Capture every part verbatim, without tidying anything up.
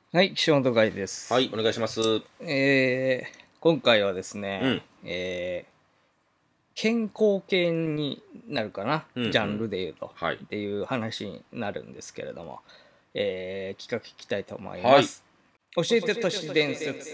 はい、岸本海です。 はい、お願いします。 えー、今回はですね、 うん、 えー、健康系になるかな、 うん、うジャンん。 ルで言うと、 はい。 っていう話になるんですけれども、えー、企画聞きたいと思いはい。 ます。教えて都市伝説。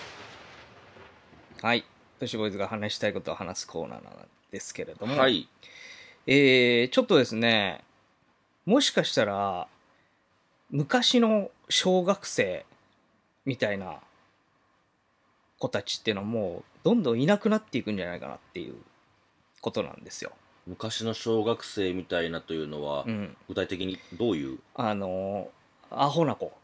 はい、都市ボーイズが話したいことを話すコーナーなんですけれども、 はい。 えー、ちょっとですね、もしかしたら、昔の小学生みたいな子たちっていうのはもうどんどんいなくなっていくんじゃないかなっていうことなんですよ。 昔の小学生みたいなというのは、 うん。 具体的にどういう、 あのアホな子。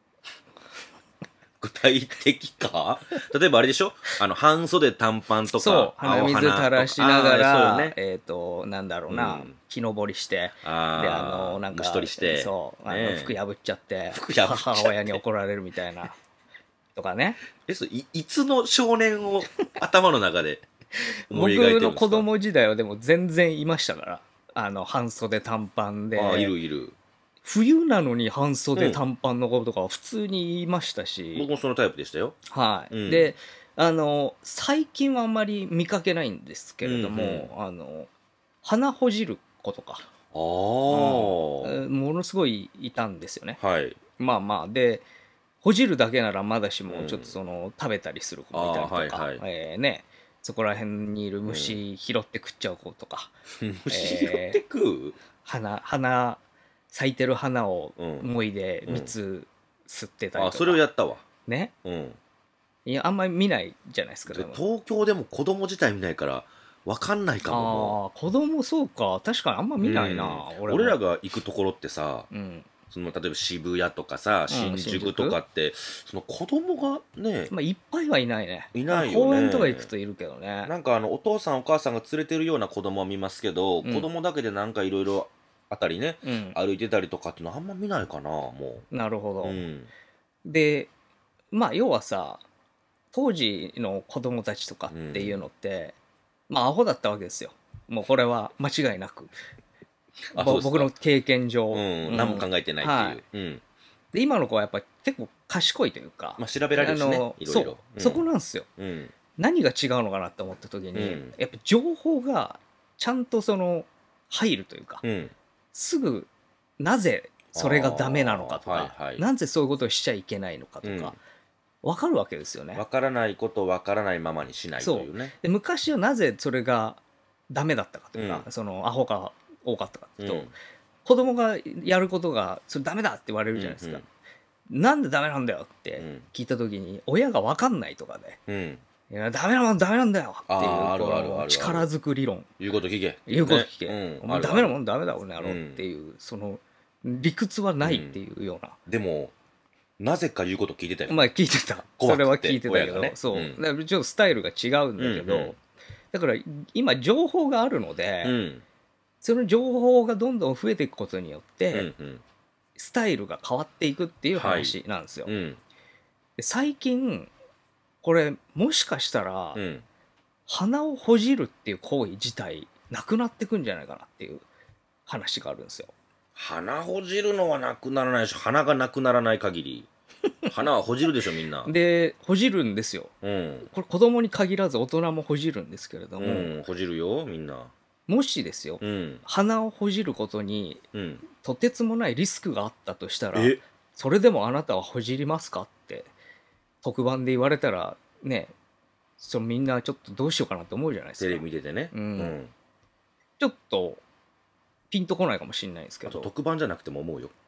具体的か例えばあれでしょあの、半袖短パンとか、 そう、鼻青水垂花とか、 らしながああ、そうよら、 ね。 えっ、と、なんだろうな、 うん。 木登りして、で、あの、 ああ、虫取なんか、 りして、 そう、あの服ねえ。 破っちゃって、 服破っ母親にちゃって。 怒られるみたいな、とかね。 え、それい、いつの少年を頭の中で思い描い僕のてるんですか？ 子供時代はでも全然いましたから、あの、半袖短パンああ、いで、 るいる。 冬なのに半袖うん。 短パンの子とかは普通にいましたし、 僕もそのタイプでしたよ。 はい。 うん。 で、あの、最近はあんまり見かけないんですけうん、うれどん。 も、あの、鼻ほじる子とか、 あうん、 あ。 えものすごいいたんですよね。 はい。 まあまあ、で、ほじるだけならまだしも、ちょっとうん。 その、食べたりする子あもいたあ、 りとか、 はいはい。 えーね、そこら辺にいるうん。 虫拾って食っちゃう子とか、 虫拾ってえー食う。 花、花、咲いてる花をうん。 もいでうん。 蜜吸ってたりあ、それをとか、 やったわ。 ね。 うん。 いや、あんまり見ないじゃないですか、 で、 でも。 東京でも子供自体見ないから、わかんないかも、もああ、子供そうか。確かにあんまう。 見ないうん。 な、俺も。 俺らが行くところってさ、 うん。 その、例えば渋谷とかさ、 うん、 新宿と新宿かって、その子供がね、 まあ、いっぱいはいないね。なんかいないよ公園とか行くね。 といるけどね。 なんかあの、お父さんお母さんが連れてるような子供は見ますけど、 うん。 子供だけでなんかいろいろあたりね、 うん。 歩いてたりとかっていうのはあんま見ないかな、もなるほう。うど。 ん。 で、まあ、要はさ、当時の子供たちとかうっていうん。 のって、まあ、アホだったわけですよ。もうこれは間違いなく。 あ、そうぼ僕のですか。 経験上。ううん。何もん。 考えてないってはい。 いう。うん。 で、今の子はやっぱり結構賢いというか、 まあ、調べられるしね、 あの、そう、 いろいろ。うそこん。 なんですよ。 うん。 何が違うのかなって思った時に、 うん。 やっぱ情報がちゃんとその入るというか、 うん。 すぐなぜあそれがダメなのかあ、 とか、 はいはい。 なぜそういうことをしちゃいけないのかとか、 うん。 わかるわけですよね。 わからないことをわからないままにしないとそう。 いうね。 で、昔はなぜそれがダメだったかというか、 うん。 そのアホが多かったかというと、 うん。 子供がやることがそれダメだって言われるうん。 じゃないですか。 うん。 なんでダメなんだよってうん。 聞いた時に、親がわかんないとかで、 うん。 いや、ダメなもんダメなんだよあっていう、 あ、あるあるこのあるある。 力ずく理論。 言うこと聞けってい言ううね。 こと聞け。 うん。 お前ダメなもあるある。 んダメだ、この野郎ってうん。 いう、その、理屈はないってうん。 いうような。 でも、なぜか言うこと聞いてたよまあね。 聞いてた。そ怖くってれは聞いてたけど、 親がね。うそう。 ん。 だからちょっとスタイルが違うんうんうだけど、 ん。 だから今情報があるので、 うん。 その情報がどんどん増えていくことによっうて、 んうん。 スタイルが変わっていくっていうはい。 話なんですよ。 うん。 で最近、これもしかしたら、 うん。 鼻をほじるっていう行為自体なくなってくんじゃないかなっていう話があるんですよ。 鼻ほじるのはなくならないし、鼻がなくならない限り。鼻はほじるでしょ、みんな。 で、ほじるんですよ。 うん。 これ子供に限らず大人もほじるんですけれども、 うん。ほじるよ、みんな。 もしですよ、 うん。 鼻をほじることにうん。 とてつもないリスクがあったとしたら、 えそれでもあなたはほじりますかって特番で言われたらね、そのみんなちょっとどうしようかなって思うじゃないですテレか。 ビ見ててね。 うん。 うん。 ちょっとピンとこないかもしれないですけあとど、 特番じゃなくても思うよ。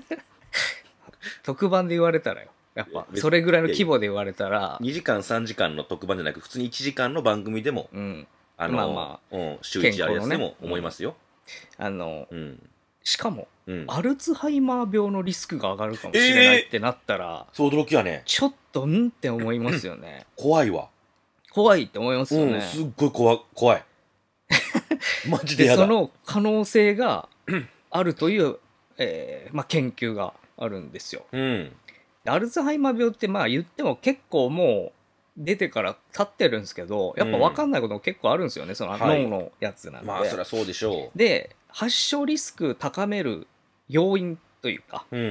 特番で言われたらよ。やっぱ別それぐらいのいやいや規模で言われたら、 にじかんさんじかんの特番じゃなく普通にいちじかんの番組でもうん。 あの、 まあまあ、 うん、週いちある健康のね、 やつでもうん、 思いますよ。 あの、 うん。 しかも、 うん。 アルツハイマー病のリスクが上がるかもしれないっええてなったら、 ー、そう驚きやね。 ちょっとんって思いますよね。 怖いわ。 怖いって思いますようん、 ね。 すっごい怖怖い。マジでで、 やだ。 その可能性があるという、えーまあ、研究があるんですよ。 うん。 でアルツハイマー病ってまあ言っても結構もう出てから経ってるんですけど、やっぱ分かんないことも結構あるんですよね、そのはい。 脳のやつなんで。 まあ、そりゃそうでしょで、発症リスク高める要因というか、 う。うん。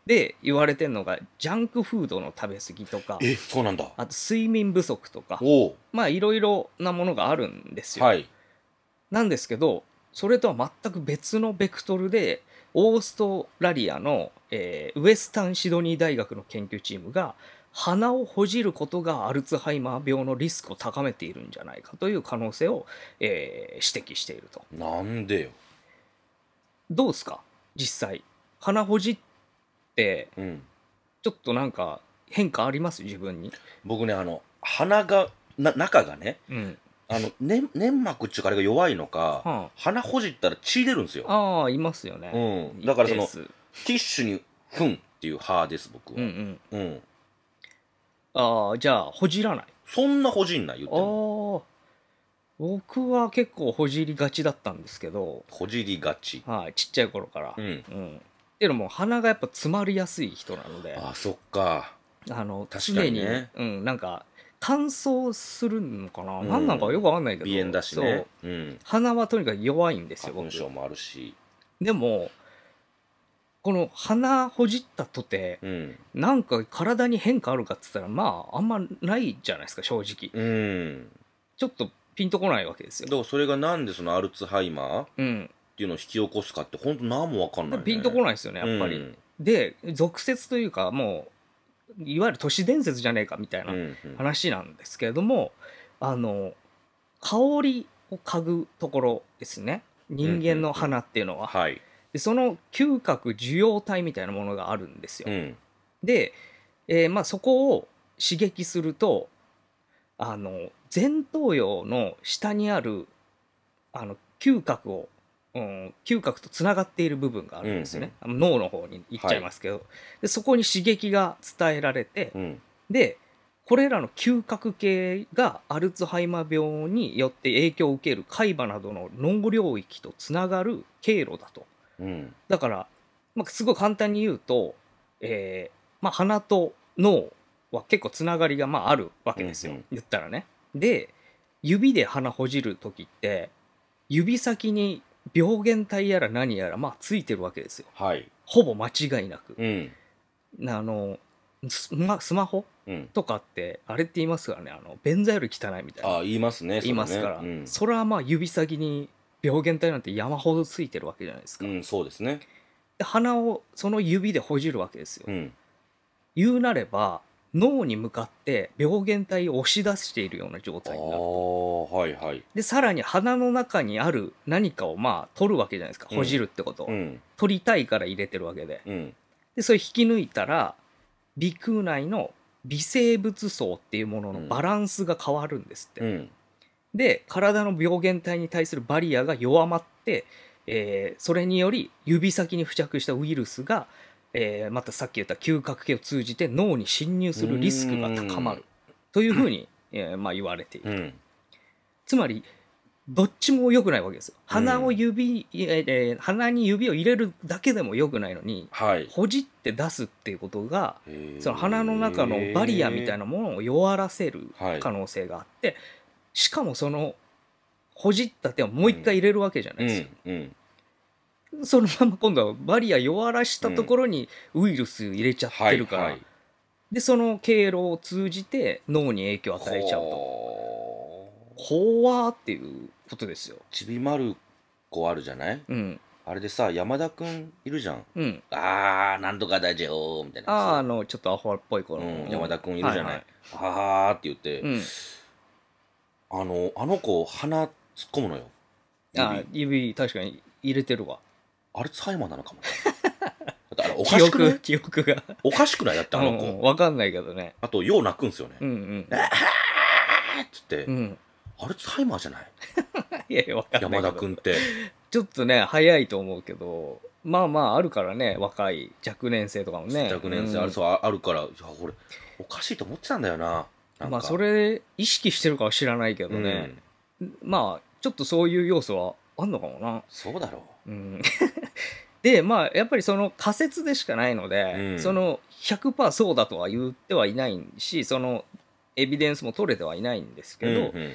で言われてるのがジャンクフードの食べ過ぎとか、 えそうなんだ。 あと睡眠不足とか、 おまあいろいろなものがあるんですよ。 はい。 なんですけど、それとは全く別のベクトルでオーストラリアの、えーウエスタンシドニー大学の研究チームが鼻をほじることがアルツハイマー病のリスクを高めているんじゃないかという可能性を、えー指摘していると。 なんでよ。 どうですか実際鼻ほじってうん。 ちょっとなんか変化あります自分に？ 僕ね、あの、鼻が、な中がね、 うん。 あの、ね、粘膜っていうかあれが弱いのか、 は鼻ほじったら血出るんですよ。 あ、あーいますよね。 うん。だからその一定数ティッシュにふんっていう派です、僕は。 うんうん。 うん。 ああ、じゃあほじらない。 そんなほじんない言っても。 ああ、僕は結構ほじりがちだったんですけど、 ほじりがち。 はい、ちっちゃい頃から。 うん。 うん。っていうのも鼻がやっぱ詰まりやすい人なので、 あ、そっか。 あの確か常に、 にねうん、なんか乾燥するのかな、 うん何なんかよくわかんないけど、 鼻炎だしそうね。うん。 鼻はとにかく弱いんですよ僕。 花粉症もあるし。 でもこの鼻ほじったとてうん。 なんか体に変化あるかっつったらまああんまないじゃないですか正直。 うん。 ちょっとピンとこないわけですよ。 だからそれがなんでそのアルツハイマーっうん。 ていうのを引き起こすかって本当何もわかんないね。 ピンとこないですよねやっぱり。 うんで俗説というかもういわゆる都市伝説じゃねえかみたいなうんうん話なんですけれども、あの香りを嗅ぐところですね人間の鼻っていうのは。 はい。 でその嗅覚受容体みたいなものがあるんですよ。 うん。 で、えーまあ、そこを刺激するとあの前頭葉の下にあるあの嗅覚を、うん、嗅覚とつながっている部分があるんですよね、あの脳の方に行っちゃいますけど、でそこに刺激が伝えられて、 うん。 でこれらの嗅覚系がアルツハイマー病によって影響を受ける海馬などの脳領域とつながる経路だと。 うん。 だから、まあ、すごい簡単に言うと、えーまあ、鼻と脳は結構つながりがまああるわけですよ、 うんうん言ったらね。で指で鼻ほじる時って指先に病原体やら何やらまあついてるわけですよはい。 ほぼ間違いなく。 うん。 あのスマスマホうん。 とかってあれって言いますからね、あの便座より汚いみたいなあ、言いますね。 言いますから、 それねそれはまあ指先に病原体なんて山ほどついてるわけじゃないですか。 うん。うん、そうですね。 で鼻をその指でほじるわけですよ。 うん。 言うなれば脳に向かって病原体を押し出しているような状あ態になる。 あ、はいはい。 でさらに鼻の中にある何かをまあ取るわけじゃないですか、 うんほじるってことは、 うん。 取りたいから入れてるわけで、 うん。 でそれ引き抜いたら鼻腔内の微生物層っていうもののバランスが変わるんですって、 うん。 で体の病原体に対するバリアが弱まって、えーそれにより指先に付着したウイルスが、えーまたさっき言った嗅覚系を通じて脳に侵入するリスクが高まるというふうに、えーまあ、言われている。 うん。 つまりどっちも良くないわけですよ。鼻を指、えーえー鼻に指を入れるだけでも良くないのに、 はい。 ほじって出すっていうことがへーその鼻の中のバリアみたいなものを弱らせる可能性があって、しかもそのほじった手をもう一回入れるわけじゃないですよ、 うん。うん。 そのまま今度はバリア弱らしたところにウイルス入れちゃってるから、 はいはい。 でその経路を通じて脳に影響を与えちゃうと。 ほー怖ーっていうことですよ。 ちびまる子あるじゃないうんあれでさ、山田くんいるじゃん。 うん。 あー、なんとかだじょーみたいなやつ。 あーあのちょっとアホっぽい子の、 うん、山田くんいるじゃない。 はいはーって言って、 はい、うん。 あの、あの子、鼻突っ込むのよ。 あ指指確かに入れてるわ。 アルツハイマーなのかも。だってあれ、おか記しくない憶記憶がおかしくないだってあの子。 うん、分かんないけどね。 あと、よう泣くんすよね。 うんうんあーっつって、 うんアルツハイマーじゃないいやいや分かんないけど山田くんって。 ちょっとね早いと思うけどまあまああるからね若い若年性とかもね若年性ある、 うんそうああるから、いや、俺、おかしいと思ってたんだよな。なんかまあそれ意識してるかは知らないけどね、 うんまあちょっとそういう要素はあんのかもな。 そうだろうんでまあやっぱりその仮説でしかないので、 うんその ひゃくパーセント そうだとは言ってはいないしそのエビデンスも取れてはいないんですう。 けど、 うんうん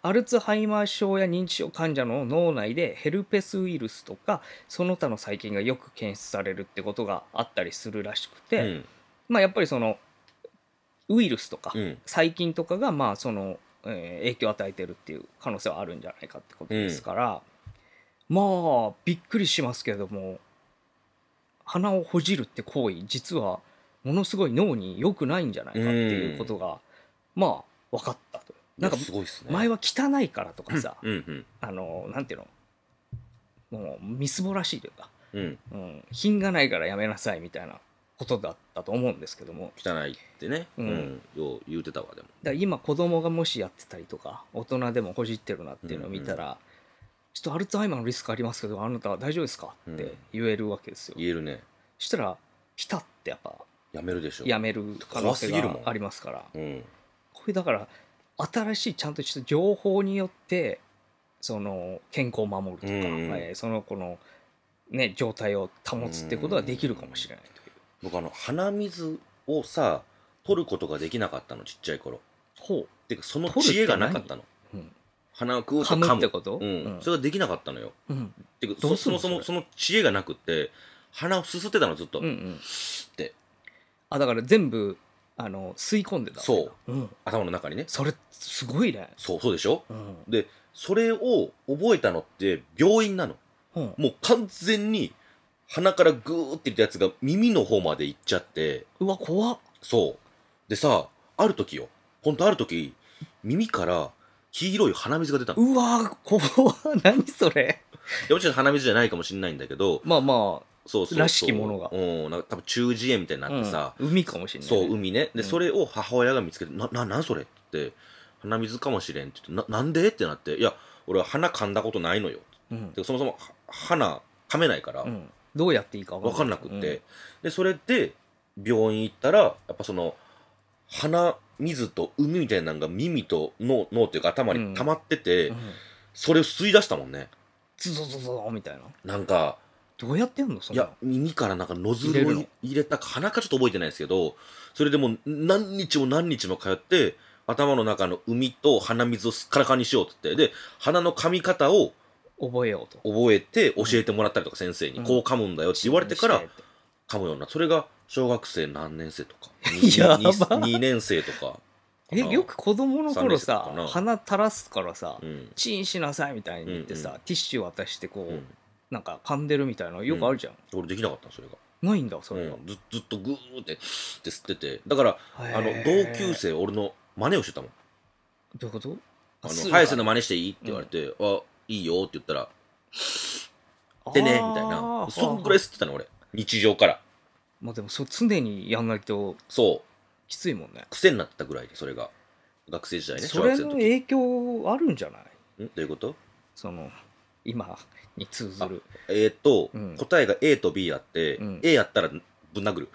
アルツハイマー症や認知症患者の脳内でヘルペスウイルスとかその他の細菌がよく検出されるってことがあったりするらしくて、 うんまあやっぱりそのウイルスとかうん細菌とかがまあその、えー影響を与えてるっていう可能性はあるんじゃないかってことですから、まあびっくりしますけども、鼻をほじるって行為実はものすごい脳に良くないんじゃないかっていうことがまあ分かったと。なんかいやすごいっすね。 前は汚いからとかさ、 うんうんあのなんていうの、もうみすぼらしいというか、 うんうん、品がないからやめなさいみたいなことだったと思うんですけども、 汚いってね、 ううんんよう言うてたわ。でもだから今子供がもしやってたりとか大人でもほじってるなっていうのを見たら、ちょっとアルツハイマーのリスクありますけどあなたは大丈夫ですかって言えるわけですよ。 言えるね。 そしたらピタッてやっぱやめるでしょ。 やめる可能性がありますから、 うんこれだから新しいちゃんとした情報によってその健康を守るとか、 うんえーその子の、ね、状態を保つってことができるかもしれないという。 僕あの鼻水をさ取ることができなかったのちっちゃい頃。 ほう、 てかその知恵がなかったの。 うん、 鼻を食うと噛噛むむってこと、 うんうんそれができなかったのよ。 うんてかどそうそもすんのそれそもその知恵がなくって鼻をすすってたのずっと。 うんうんってあだから全部あの吸い込んでたわけだ、 そううん、 頭の中にね。 それすごいね。 そうそうでしょ。 うんでそれを覚えたのって病院なの。 うんもう完全に鼻からグーっていったやつが耳の方まで行っちゃって、 うわ怖っ。 そうでさ、ある時よ、ほんとある時耳から黄色い鼻水が出たの。 うわ怖っ何それ。 いやもちろん鼻水じゃないかもしれないんだけど、 まあまそうそうそうらしきものがうん、なんか多分中耳炎みたいにあ、 なってさ、 うん、海かもしれない、 そう海ね。で、 うんそれを母親が見つけて「なななんそれ?」って言って「鼻水かもしれん」って言って「ななんで?」ってなって「いや俺は鼻噛んだことないのよ」 うんでそもそもは鼻噛めないから、 うん、どうやっていいか分かんなくって、 うんでそれで病院行ったらやっぱその鼻水と海みたいなのが耳と脳脳っていうか頭に溜まってて、 うん、 それを吸い出したもんね。 ズゾゾゾみたいな。 なんかどうやってんのそんな。 いや耳からなんかノズルを入れるの入れたか鼻かちょっと覚えてないですけど、それでもう何日も何日も通って頭の中の海と鼻水をすっからかんにしようって言って、で鼻の噛み方を覚えようと覚えて教えてもらったりとか、先生に、 うんこう噛むんだよって言われてからしてって噛むような。それが小学生何年生とかやばにねん生とかえよく子供の頃ささんねん生とかな鼻垂らすからさ、 うんチンしなさいみたいに言ってさ、 うんうんティッシュ渡してこう、 うんなんか噛んでるみたいなのよくあるじゃん、 俺できなかったのそれが。 ないんだそれが、 うん、ずずっとグーってって吸ってて、だからあのへー同級生俺の真似をしてたもん。 どういうことあするの早瀬の真似していいって言われて、あいいよって言ったらでねみたいな、そんぐらい吸ってたの俺日常から。 まあでもそう常にやんないとそうきついもんね。 癖になってたぐらいで、それが学生時代ね、 それの小学生の時。 影響あるんじゃないんどういうこと？ その今に通ずる。 えーっと、 うん答えが A と B あって、 うん A やったらぶん殴る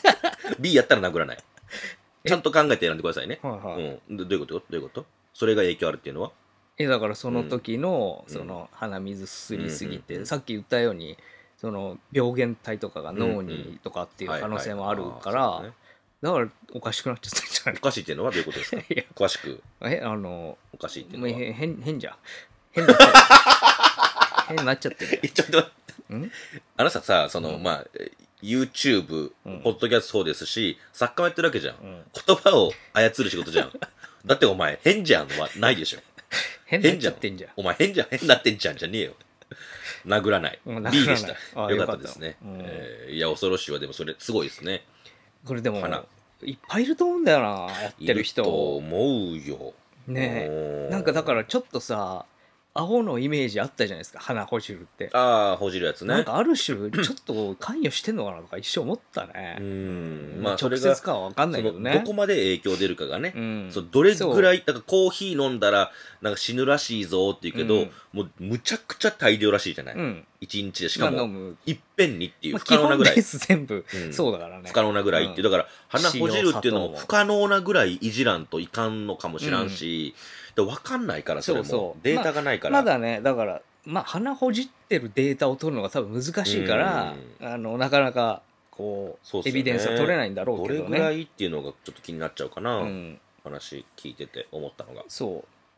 B やったら殴らない。ちゃんと考えて選んでくださいね。 はいはい、 うん、どどういうことどういうこと？それが影響あるっていうのは？ えだからその時の、 うんその鼻水すりすぎて、 うんうんうんさっき言ったようにその病原体とかが脳にとかっていう可能性もあるから、 はいはいあーそうねだからおかしくなっちゃったんじゃないおかしいっていうのはどういうことですか？ いや詳しく。 えあのおかしいっていうもうのは？ へ変変じゃん変になっちゃって変になっちゃってるえちょっと待って、 んあのささその、 うんまあえ YouTube、 うんポッドキャストそうですし、作家もやってるわけじゃん。 うん言葉を操る仕事じゃん。だってお前変じゃんはないでしょ。 変になっちゃってんじゃんお前変じゃん変なってんじゃんじゃねえよ。殴らない。 うん B でした。 あよかったですね。 よかったうんえーいや恐ろしいわ。でもそれすごいですね。 これでも花いっぱいいると思うんだよなやってるいると人思うよ。 ねおーえなんかだからちょっとさアホのイメージあったじゃないですか鼻ほじるって、 ああほじるやつね。 なんかある種ちょっと関与してんのかなとか一瞬思ったねうーんまあ直まあそれが接かは分かんないけどねそのどこまで影響出るかがね、 うんそうどれぐらいだからコーヒー飲んだらなんか死ぬらしいぞって言うけど、 うんもうむちゃくちゃ大量らしいじゃない、 うん一日でしかもまあ飲むいっぺんにっていうまあ不可能なぐらい、 基本ベース全部うんそうだからね不可能なぐらいっていう、だから鼻ほじるっていうのも塩砂糖も不可能なぐらいいじらんといかんのかもしらんし、で分かんないからそれもそうそうデータがないから、 まだねだからまあ鼻ほじってるデータを取るのが多分難しいからあのなかなかこうそうっすよねエビデンスは取れないんだろうどけどねれぐらいっていうのがちょっと気になっちゃうかな、 うん、 話聞いてて思ったのが。 そう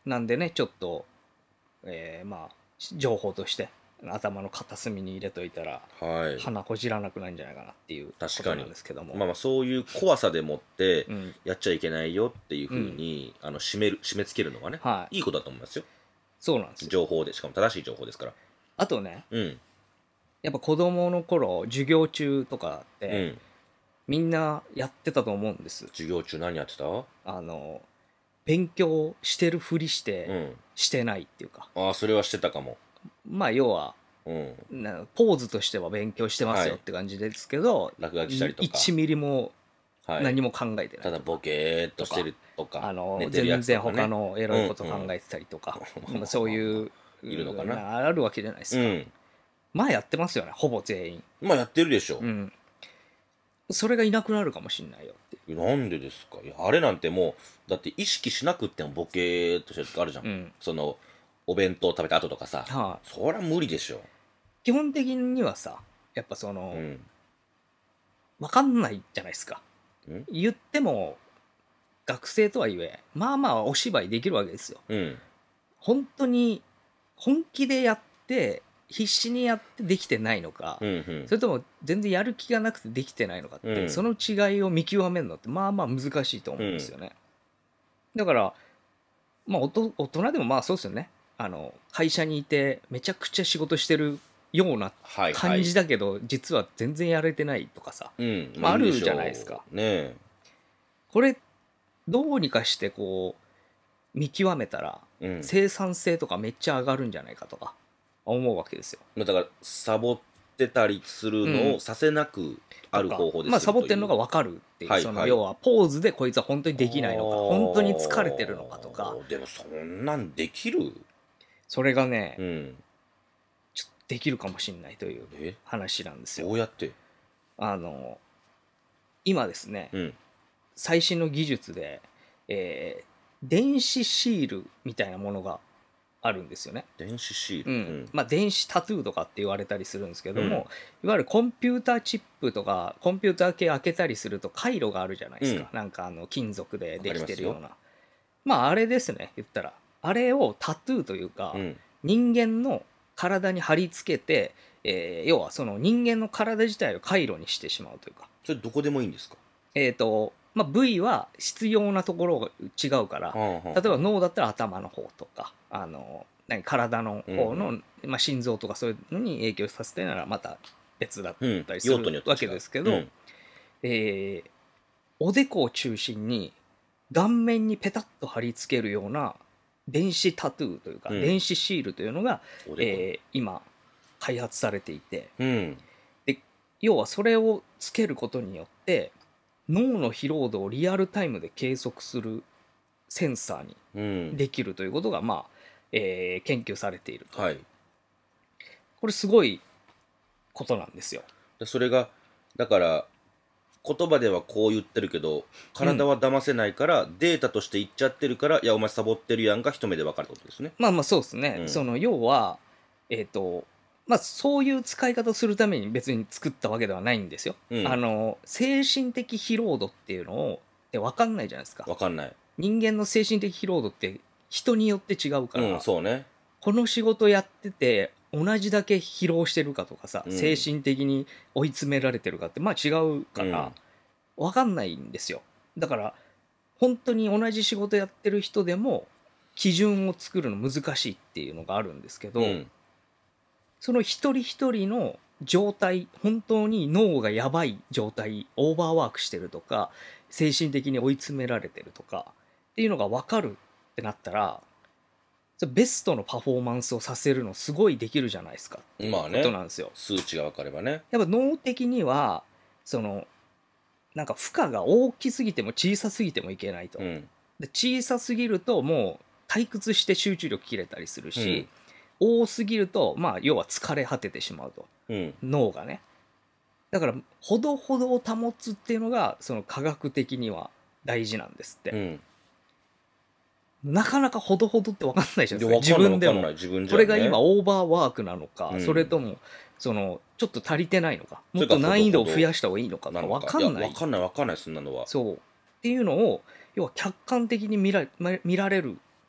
なんでねちょっと、えーまあ情報として頭の片隅に入れといたら、 はい、 鼻こじらなくなるんじゃないかなっていうことなんですけども、 まあまあそういう怖さでもってうんやっちゃいけないよっていうふうに、あの締める締め付けるのがね、 はい、 いいことだと思いますよ。 そうなんですよ。 情報で、しかも正しい情報ですから。 あとね、 うんやっぱ子供の頃授業中とかって、 うん。 みんなやってたと思うんです。 授業中何やってた？ あの勉強してるふりしうてん。 してないっていうか、 ああ、それはしてたかも。 まあ要はうん。 なポーズとしては勉強してますよはいって感じですけど、 落書きしたりとか。 いちミリもはい。 何も考えてない、 ただボケーっとしてるとか、 あの寝てるや全然つとかね。 他のエロいこと考えてたりとか、 うんうんまあそういういるのかなあるわけじゃないですか、 うん。 まあやってますよねほぼ全員。 まあやってるでしょ。 うんそれがいなくなるかもしんないよっていう。 なんでですか？いや、あれなんてもう、だって意識しなくってもボケーっとしてるとかあるじゃん。 うんその、お弁当食べた後とかさ。 はあ、 そりゃ無理でしょ。 基本的にはさやっぱその、 うん。 分かんないじゃないですか。 うん言っても学生とはいえまあまあお芝居できるわけですよ。 うん。 本当に本気でやって必死にやってできてないのか、 うんうんそれとも全然やる気がなくてできてないのかって、 うんその違いを見極めるのってまあまあ難しいと思うんですよね。だからまあおと大人でもまあそうですよね。あの会社にいてめちゃくちゃ仕事してるようなはいはい。 感じだけど、実は全然やれてないとかさ、 うん。 まああるいいでしょうじゃないですか。 ねこれどうにかしてこう見極めたらえ。うん。 生産性とかめっちゃ上がるんじゃないかとか思うわけですよ。 だから、サボってたりするのをさせなくある方法でするまあサボってるのがと分かるっていう、 はいはいその要はポーズでこいつは本当にできないのかあー本当に疲れてるのかとか、 でもそんなんできる？ それがね、 うん。 ちょっとできるかもしれないというえ話なんですよ。 どうやって？ あの今ですね、 うん。 最新の技術で、えー電子シールみたいなものがあるんですよね。 電子シール。 うんまあ、電子タトゥーとかって言われたりするんですけども、 うんいわゆるコンピューターチップとかコンピューター系開けたりすると回路があるじゃないですか、 うなんかあの金属でできてるようわなまああれですね言ったらあれをタトゥーというか、 うん。 人間の体に貼り付けて、えー要はその人間の体自体を回路にしてしまうというか、 それどこでもいいんですか？ えーとまあ、部位は必要なところが違うから、 はあはあ例えば脳だったら頭の方とかあの何体の方の、 うんまあ、心臓とかそういうのに影響させたいならまた別だっうん。 たりす用途によって違うるわけですけど、 うんえーおでこを中心に顔面にペタッと貼り付けるような電子タトゥーというか、 うん電子シールというのが、 おでこえー今開発されていて、 うん。 要はそれをつけることによって脳の疲労度をリアルタイムで計測するセンサーにうん。 できるということが、まあえー研究されていると、 はい。 これすごいことなんですよ。 でそれが、だから、言葉ではこう言ってるけど、体は騙せないから、データとして言っちゃってるから、いや、お前サボってるやんが一目で分かるってことですね。 まあまあそうですね、 うんその要はえっ、とまあそういう使い方をするために別に作ったわけではないんですよ、 うんあの精神的疲労度っていうのをって分かんないじゃないですか。 分かんない。 人間の精神的疲労度って人によって違うから、 うん、そうね。 この仕事やってて同じだけ疲労してるかとかさ、 うん精神的に追い詰められてるかってまあ違うから分かんないんですよ。だから本当に同じ仕事やってる人でも基準を作るの難しいっていうのがあるんですけど、 うん。 その一人一人の状態、本当に脳がやばい状態、オーバーワークしてるとか精神的に追い詰められてるとかっていうのが分かるってなったら、それベストのパフォーマンスをさせるのすごいできるじゃないですかっていうこまあねとなんですよ。 数値が分かればね。 やっぱ脳的にはそのなんか負荷が大きすぎても小さすぎてもいけないと、 うん。 で小さすぎるともう退屈して集中力切れたりするし、多すぎるとまあ要は疲れ果ててしまうと、 うん。 脳がね。だからほどほどを保つっていうのがその科学的には大事なんですって、 うん。 なかなかほどほどって分かんないじゃないですか、 いや分かんない自分でも分かんない自分じゃねこれが今オーバーワークなのか、 うんそれともそのちょっと足りてないのか、もっとそれか難易度を増やした方がいいのかとかなの分かんないや分かんない分かんないそんなのは。 そうっていうのを要は客観的に見ら見られるっ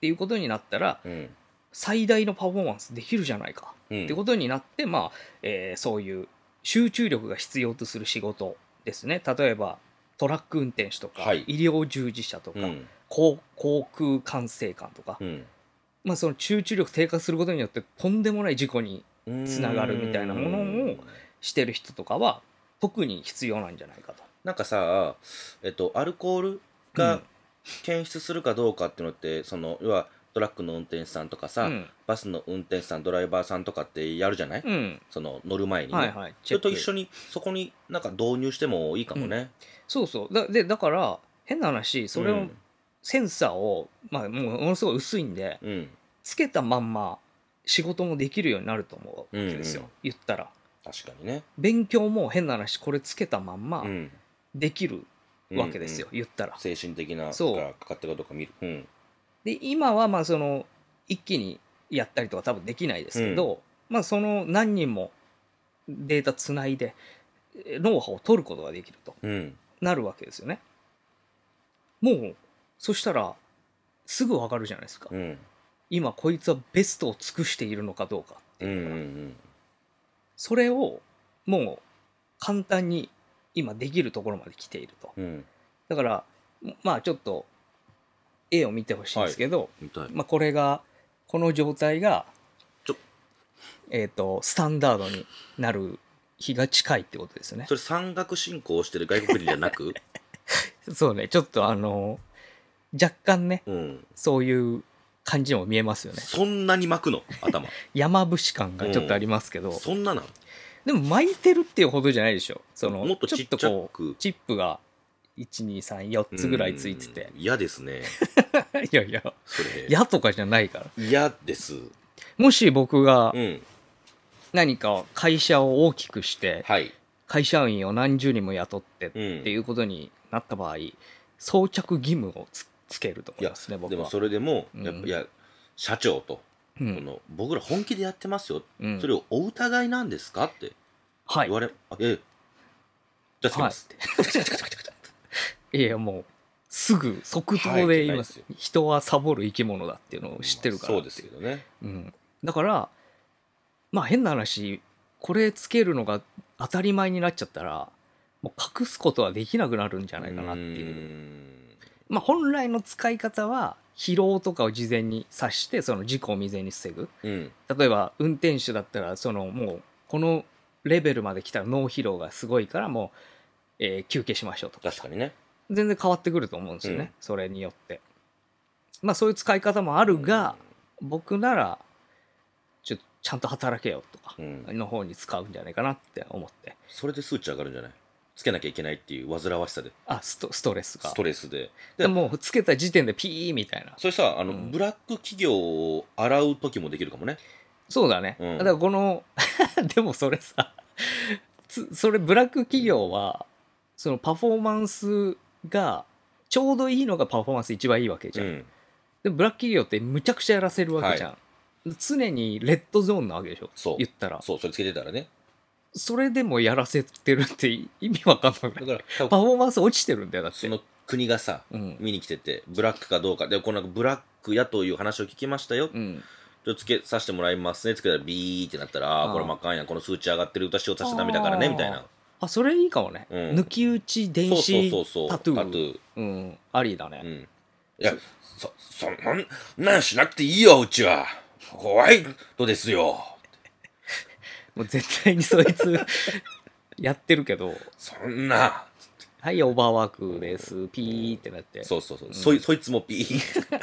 っていうことになったら、 うん最大のパフォーマンスできるじゃないかうんってことになって、まあえーそういう集中力が必要とする仕事ですね。例えばトラック運転手とか、 はい医療従事者とか、 うん航航空管制官とか、 うんまあ、その集中力低下することによってとんでもない事故につながるみたいなものをしてる人とかは特に必要なんじゃないかと。 なんかさ、えっと、アルコールうがん検出するかどうかっていうのってその要はトラックの運転手さんとかさ、 うんバスの運転手さんドライバーさんとかってやるじゃない、 うんその乗る前にね、 はいはい、 それとチェック一緒にそこになんか導入してもいいかもね、 そうそうだでだから変な話それを、 うんセンサーを、まあ、もうものすごい薄いんでうんつけたまんま仕事もできるようになると思うわけですよ、 うんうん言ったら確かにね、 勉強も変な話これつけたまんまうん、 できるわけですよ、 うん言ったら。 精神的なそうがかかってるかどうか見る、うんで今はまあその一気にやったりとか多分できないですけど、まあその何人もデータつないでえノウハウを取ることができるとうんなるわけですよね。もうそしたらすぐわかるじゃないですか、 うん今こいつはベストを尽くしているのかどうかってうんういうのが、 んそれをもう簡単に今できるところまで来ていると。 うんだからまあちょっと絵を見てほしいんですけど、 みたいまあ、これがこの状態がちょえー、とスタンダードになる日が近いってことですよね。 それ山岳信仰をしてる外国人じゃなくそうねちょっとあの若干ねうんそういう感じも見えますよね。 そんなに巻くの頭山伏感がちょっとありますけど、 そんななのでも巻いてるっていうほどじゃないでしょ。そのもっとちっちゃくょっとこうチップがいちにさんよっつぐらいついてて、 うん嫌ですねいやいやそれ矢とかじゃないから。 嫌ですもし僕がうん何か会社を大きくしてはい会社員を何十人も雇ってってうんいうことになった場合、装着義務をつつけると思いやいますね僕は。 でもそれでもうんやっぱいや社長とうんこの僕ら本気でやってますようんそれをお疑いなんですかってはい言われあええじゃあつけますいやいやもうすぐ即答はいで言います,、 ってない人はサボる生き物だっていうのを知ってるからそうですけどねうん、だからまあ変な話これつけるのが当たり前になっちゃったらもう隠すことはできなくなるんじゃないかなっていうまあ本来の使い方は疲労とかを事前に察してその事故を未然に防ぐ。 うーんうん例えば運転手だったらそのもうこのレベルまで来たら脳疲労がすごいからもう、えー休憩しましょうとか確かにね全然変わってくると思うんですよね、 うんそれによってまあそういう使い方もあるが、僕ならちょちゃんと働けよとかうんの方に使うんじゃないかなって思ってそれで数値上がるんじゃないつけなきゃいけないっていう煩わしさであストストレスがストレスででもうつけた時点でピーみたいなそれさあの、 うんブラック企業を洗う時もできるかもねそうだね、 うんだからこのでもそれさつそれブラック企業はそのパフォーマンスがちょうどいいのがパフォーマンス一番いいわけじゃん、 うんでもブラック企業ってむちゃくちゃやらせるわけじゃん、常にレッドゾーンなわけでしょそう言ったらそうそれつけてたらねそれでもやらせてるって意味わかんないだから多分パフォーマンス落ちてるんだよだってその国がさうん見に来ててブラックかどうかでこのブラックやという話を聞きましたよ、 うんちょっとつけさせてもらいますねつけたらビーってなったらああーこれもあかんやんこの数値上がってる歌しようとしちゃダメだからねあーみたいなあそれいいかもね、 うん抜き打ち電そう子そうそうそうタトゥータトゥーうんありだね、 うんいやそそんなんしなくていいようちは怖いとですよもう絶対にそいつやってるけどそんなはいオーバーワークですピーってなってそうそうそう、 んそいそいつもピー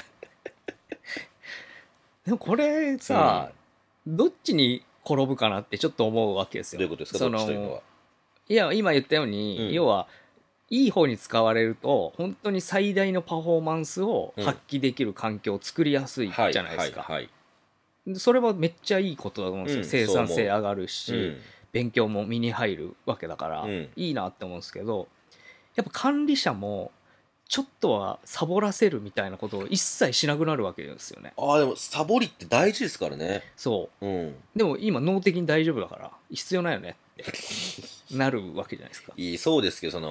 でもこれさ、どっちに転ぶかなってちょっと思うわけですよ。 どういうことですかそどっちというのは。 いや今言ったように、 うん要はいい方に使われると本当に最大のパフォーマンスを発揮できる環境を作りやすいじゃないですか、 はいはいでそれはめっちゃいいことだと思うんですよ、 うん生産性上がるはいし、 うん勉強も身に入るわけだから、 うんいいなって思うんですけどやっぱ管理者もちょっとはサボらせるみたいなことを一切しなくなるわけですよね。 ああでもサボりって大事ですからねそううんでも今脳的に大丈夫だから必要ないよねってなるわけじゃないですか。 いいそうですけどその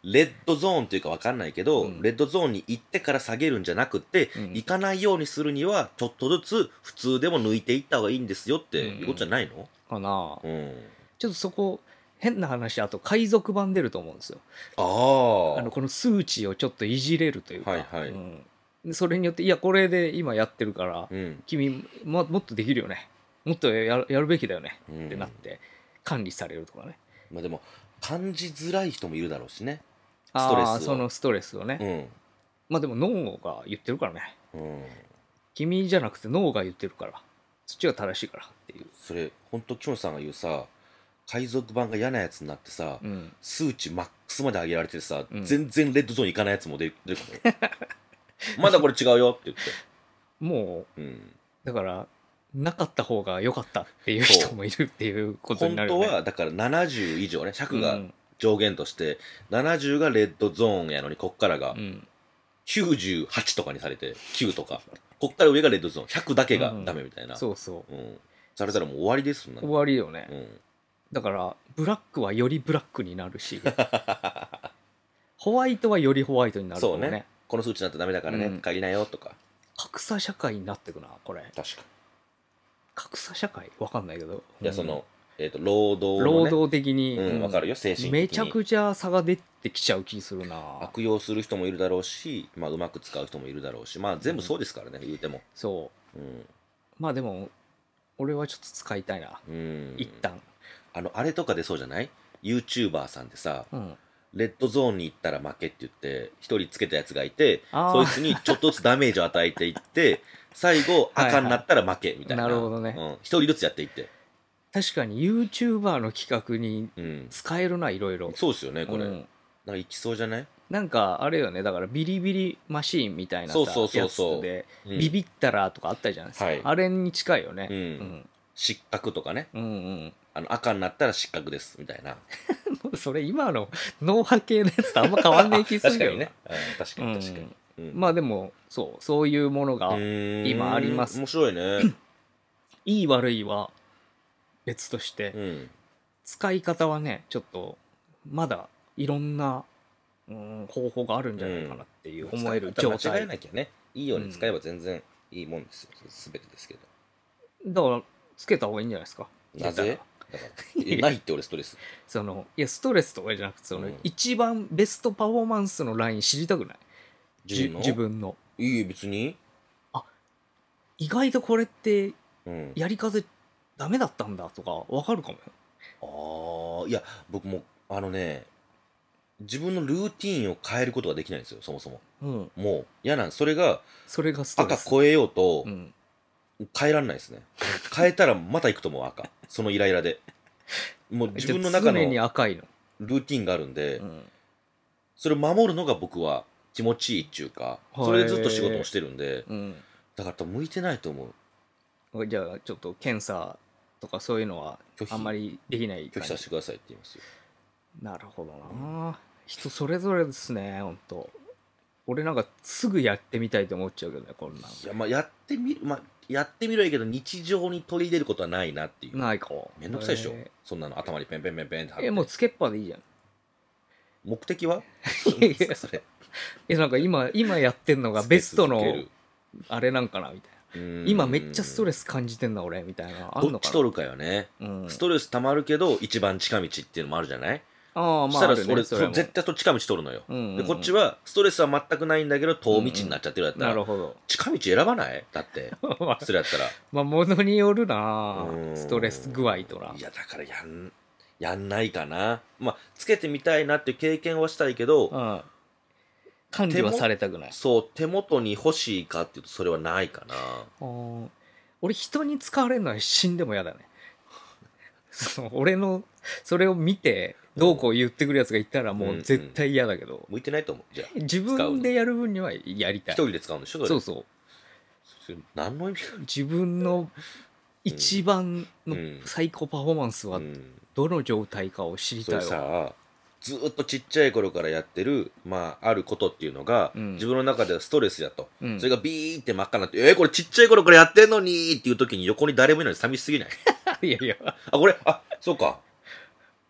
レッドゾーンというか分かんないけど、 うんレッドゾーンに行ってから下げるんじゃなくて、 うん行かないようにするにはちょっとずつ普通でも抜いていった方がいいんですよっていうことじゃないの？ かな、 うん、 ちょっとそこ変な話、あと海賊版出ると思うんですよ。 あああのこの数値をちょっといじれるというか、 はいはいうんでそれによっていやこれで今やってるから、 うん君ももっとできるよね、もっとやるやるべきだよね、 うんってなって管理されるとかね。 まあでも感じづらい人もいるだろうしね、スあトレスをあそのストレスをね、 うんまあでも脳が言ってるからね、 うん君じゃなくて脳が言ってるから、そっちが正しいからっていう。 それほんとキョンさんが言うさ、海賊版が嫌なやつになってさ、 うん数値マックスまで上げられてさ、 うん全然レッドゾーン行かないやつも出る出るかもよまだこれ違うよって言って、 もうん、 うだからなかった方が良かったっていう人もいるっていうことになるよね。 本当はだからななじゅう以上ね、尺がうん上限としてななじゅうがレッドゾーンやのに、こっからがうんきゅうじゅうはちとかにされてきゅうとか、こっから上がレッドゾーンひゃくだけがダメみたいな、 そうそううん、されたらもう終わりですもんね。 終わりよね、 うん、 だからブラックはよりブラックになるしホワイトはよりホワイトになるかもね。 そうね、この数値なんてダメだからね、 うん帰りなよとか。 格差社会になってくなこれ。 確か格差社会わかんないけど、 にいやうんその、えー、と労働の、ね、 労働的に、 うん、 うん分かるよ、精神的にめちゃくちゃ差が出てきちゃう気するな。 悪用する人もいるだろうし、まあ、うまく使う人もいるだろうし、まあ全部そうですからね、言うても。 そううんまあでも俺はちょっと使いたいな、 うん、 一旦。 あのあれとかでそうじゃない？ YouTuber さんでさ、 うんレッドゾーンに行ったら負けって言って一人つけたやつがいて、 あーそいつにちょっとずつダメージを与えていって最後はいはい赤になったら負けみたいな。 なるほどねうん、一人ずつやっていって、 確かに YouTuber の企画にうん、 使えるないろいろ。 そうですよねこれ、 うんなんかいきそうじゃない？ なんかあれよね、だからビリビリマシーンみたいなさそうそうそうそうやつで、 うんビビったらとかあったじゃないですか、 はいあれに近いよね。 うんうん失格とかね、 うんうんあの赤になったら失格ですみたいな。 それ今の脳波系のやつとあんま変わんない気するけど確かにね、うん、確かに確かに、うんまあでもそうそういうものがうーん今あります。 面白いねいい悪いは別として、 うん使い方はねちょっとまだいろんな、うん、方法があるんじゃないかなっていう思える状間違え態、 なきゃね、いいように使えば全然いいもんですよ、すべてですけど。 だからつけた方がいいんじゃないですか。 なぜ出たらだからえないって俺ストレス。 そのいやストレスとかじゃなくてその、 うん一番ベストパフォーマンスのライン知りたくない？ 自分の自分のいいよ別に。 意外とこれってうん。 やり方ダメだったんだとか分かるかもよ。 ああ、いや僕もあのね、自分のルーティーンを変えることができないんですよ、そもそも。 うん、 もう嫌なん、それがそれがストレス。 赤超えようとうん、 変えられないですね。変えたらまた行くと思う、赤。そのイライラで。もう自分の中の常にル赤いの。 ーティンがあるんで、 うんそれを守るのが僕は気持ちいいっていうか、 はいそれでずっと仕事もしてるんで、 うん、 だから多分向いてないと思う。 じゃあちょっと検査とかそういうのは拒否あんまりできない拒否させてくださいって言いますよ。 なるほどな。人それぞれですねほんと。俺なんかすぐやってみたいと思っちゃうけどねこんなん。 いやまあやってみる、まあやってみるはいいけど日常に取り入れることはないなっていう。 ないか。 めんどくさいでしょ、 えそんなの頭にペンペンペンペンって貼って。 ーえもうつけっぱでいいじゃん。 目的はいやいやそれえなんか今今やってんのがベストのつけ続けるあれなんかなみたいな。 うーん今めっちゃストレス感じてんだ俺みたいなあんどのかな。 っち取るかよね、 うん、 ストレス溜まるけど一番近道っていうのもあるじゃない、 ああまああるそしたらそれ、 ねそれもそ絶対と近道取るのよ、 うんうんうんでこっちはストレスは全くないんだけど遠道になっちゃってるやったら、 なるほど。 近道選ばないだってまあそれやったらまあものによるなうんストレス具合とな。 いやだからやんやんないかな。まあつけてみたいなっていう経験はしたいけど、 うん、管理はされたくない。 そう手元に欲しいかっていうとそれはないかな。 あー俺人に使われるのは死んでも嫌だね。そう俺のそれを見てどうこう言ってくるやつがいたらもう絶対嫌だけど、 向いてないと思う。じゃあ自分でやる分にはやりたい。 一人で使うんでしょそれ。 そうそうそれ何の意味が自分の一番のうん最高パフォーマンスはうんどの状態かを知りそれたいわ。 さずーっとちっちゃい頃からやってる、まあ、あることっていうのが、 うん自分の中ではストレスやと、 うんそれがビーって真っ赤になってえー、これちっちゃい頃からやってんのにっていう時に横に誰もいないの寂しすぎないいやいやあこれあそうか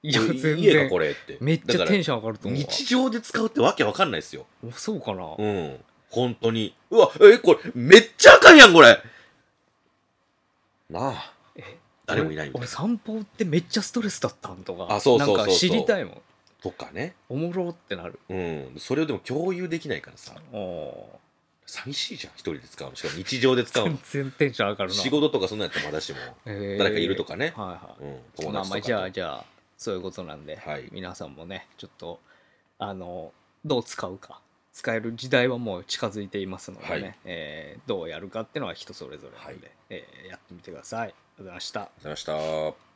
いやこれ全家か然これって。 めっちだからゃテンション上がると思うわ。 日常で使うってわけわかんないですよ。 おそうかな、 うん。本当に。うわ、え、これ、めっちゃあかんやん、これ。なあ。 え誰もいないみたいな俺散歩ってめっちゃストレスだったんとかあそうそうそうそうなんか知りたいもん。 とかね。 おもろってなる。 うん。それをでも共有できないからさ。 お寂しいじゃん、一人で使うの。しかも日常で使うの全。然テンション上がるな。 仕事とかそんなんやったらまだしも。 えー誰かいるとかね。 はいはい、 うん。友まあまあ達とかと。 じゃあじゃあそういうことなんで、 はい皆さんもねちょっとあのどう使うか使える時代はもう近づいていますのでね、 はいえーどうやるかっていうのは人それぞれなので、 はいえーやってみてください。ありがとうございました。 ありがとうございました。